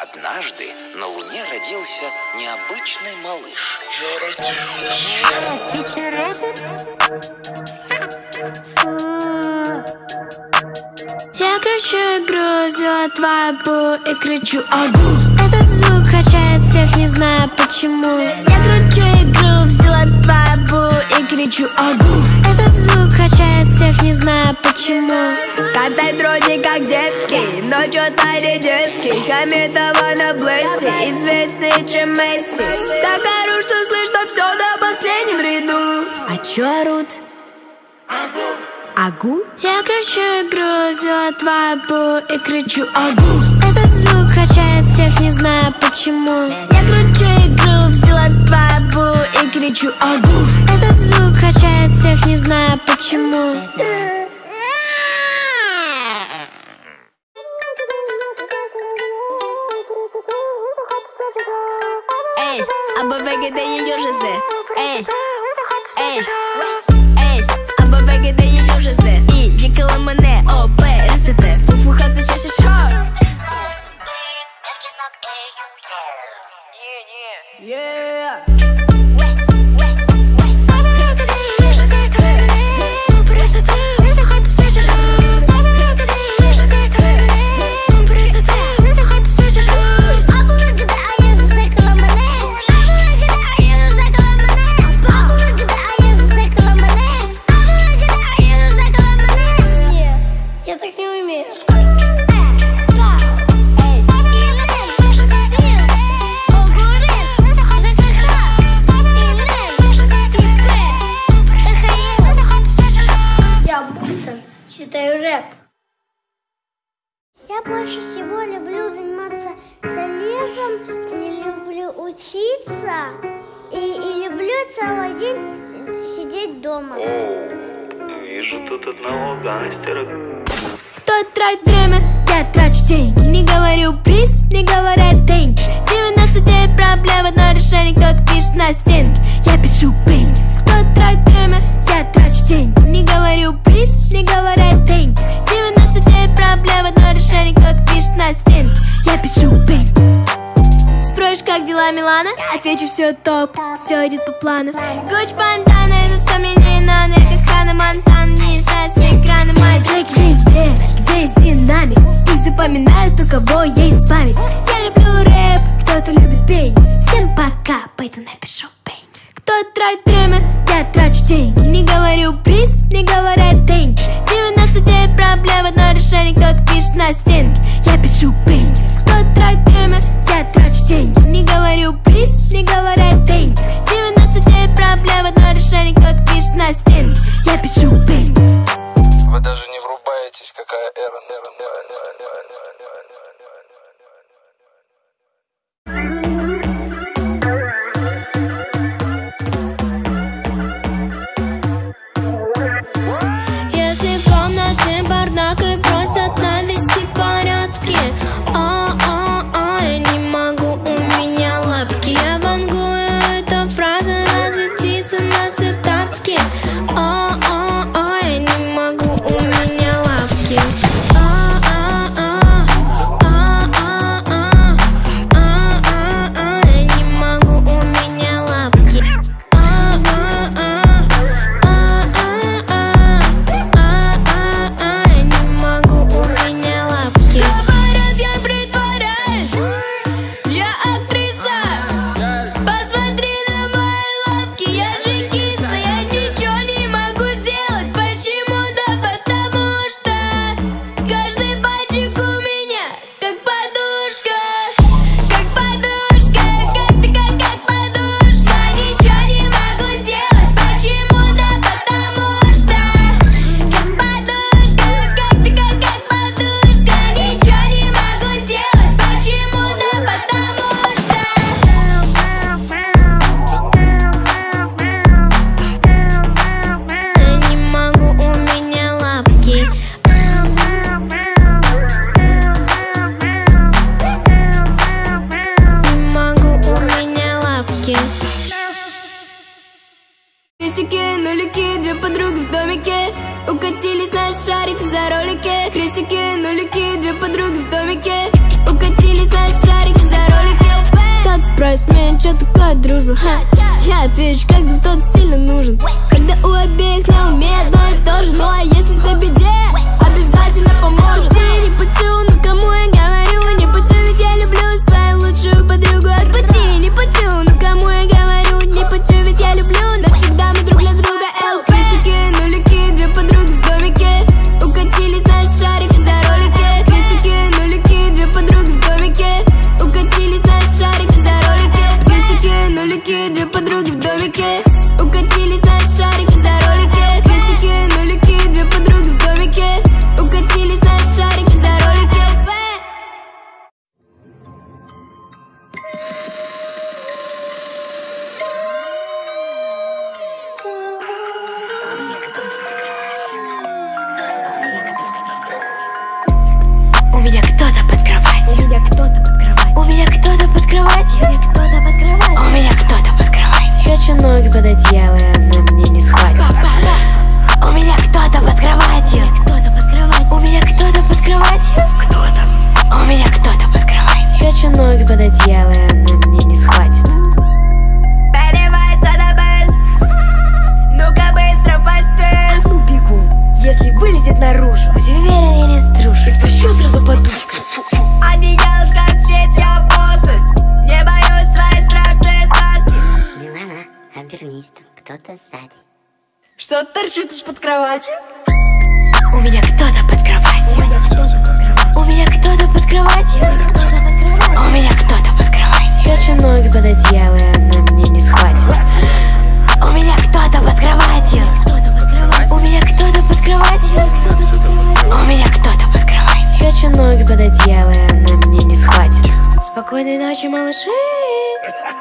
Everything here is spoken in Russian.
Однажды на Луне родился необычный малыш. Я кричу игру, взяла твою и кричу агу. Этот звук качает всех, не знаю почему. Я кричу игру, взяла твою и кричу агу. Этот звук качает всех, не знаю почему. Контент вроде как детский, но чё-то не детский. Хамитова на Блесси, известнее, чем Месси. Так ору, что слышно все на последнем ряду. А чё орут? Агу? Я кричу игру, взяла твою и кричу агу. Этот звук качает всех, не знаю почему. Я кричу игру, взяла твою и кричу агу. Этот звук качает всех, не знаю почему. Ей, або вегеде южезе. Ей, ей. І їкала мене, ОП, СТ. Фуфухаться чаще шар. Я так не умею. Я быстро читаю рэп. Я больше всего люблю заниматься залезом, не люблю учиться и люблю целый день сидеть дома. Вижу тут одного гангстера. Кто тратит время, я трачу деньги. Не говорю плиз, не говорят thank. 99 проблем, одно решение, кто-то пишет на стенке. Я пишу бэнг. Кто тратит время, я трачу деньги. Не говорю плиз, не говорят thank. 99 проблем, одно решение, кто-то пишет на стенке. Я пишу бэнг. Спросишь, как дела, Милана? Отвечу, все топ, все идет по плану. Гуч бандана, это все мне не надо. Я как Ханна Монтана, не решаю с экрана. Мои треки везде, где есть динамик. И запоминаю то, кого есть память. Я люблю рэп, кто-то любит пение. Всем пока, пойду напишу пень. Кто тратит время, я трачу деньги. Не говорю плиз, не говорят thank. 99 проблем, одно решение, кто-то пишет на стенке. Я пишу пень. Кто тратит время, я трачу деньги. Не говорю плиз, не говорят thank. 99 проблем, одно решение, кто-то пишет на стенке. Я пишу пень. Вы даже не врубаетесь, какая эра наступает. Если в комнате бардак и просят навести порядки, я не могу, у меня лапки. Я вангую, эта фраза разлетится на цитатки. Я не могу, у меня лапки. Я не могу, у меня лапки. Я не могу, у меня лапки. Говорят, я притворяюсь, я актриса. Посмотри на мои лапки, я же киса. Я ничего не могу сделать, почему-то, потому что каждый пальчик у меня как подушка. Как подушка, как ты, как подушка. Ничего не могу сделать, почему-то, потому что как подушка, как ты, как подушка. Ничего не могу сделать, почему-то, потому что Я не могу, у меня лапки. Не могу, у меня лапки. крестики, нулики, две подруги в домике. Укатились на шарик за ролики. Крестики, нулики, две подруги в домике. Укатились на шарик собираюсь сменить, что такое дружба? Я отвечу, когда кто-то сильно нужен, когда у обеих на уме одно и то же. Ну а если ты в беде, обязательно поможет. Ты не путю, ну кому я говорю не путю, ведь я люблю свою лучшую подругу. От пути не путю, ну кому я говорю не путю, ведь я люблю. Навсегда мы друг для друга. Крестики, нулики, две подруги в домике, укатились на шарики за ролики. Крестики, нулики, две подруги в домике, укатились на шарики за ролики. Крестики, нулики, две подруги в домике, укатились на шарики за ролики. Крестики, нулики, две подруги в домике, укатились на шарики за ролики. У меня кто-то под кроватью. У меня кто-то под кроватью. У меня кто-то под кроватью. У меня кто-то под кроватью. Спрячу ноги под одеяло, и она мне не схватит. У меня кто-то под кроватью. У меня кто-то под кроватью. Кто-то. У меня кто-то под кроватью. Спрячу ноги под одеяло, и она мне не схватит. Ну-ка быстро в постель. А ну бегу. Если вылезет наружу, будь уверен, я не струшу. И втащу сразу подушку. Одеяло торчит, я постусь. Не боюсь твоей страшной сказки. Милана, обернись, там кто-то сзади. Что торчит из-под кровати? У меня кто-то под кроватью. У меня кто-то под кроватью. У меня кто-то под кроватью. Спрячу ноги под одеяло, и она мне не схватит. У меня кто-то под кроватью. У меня кто-то под кроватью. У меня кто-то под кроватью. Спрячу ноги под одеяло, и она мне не схватит. Спокойной ночи, малыши.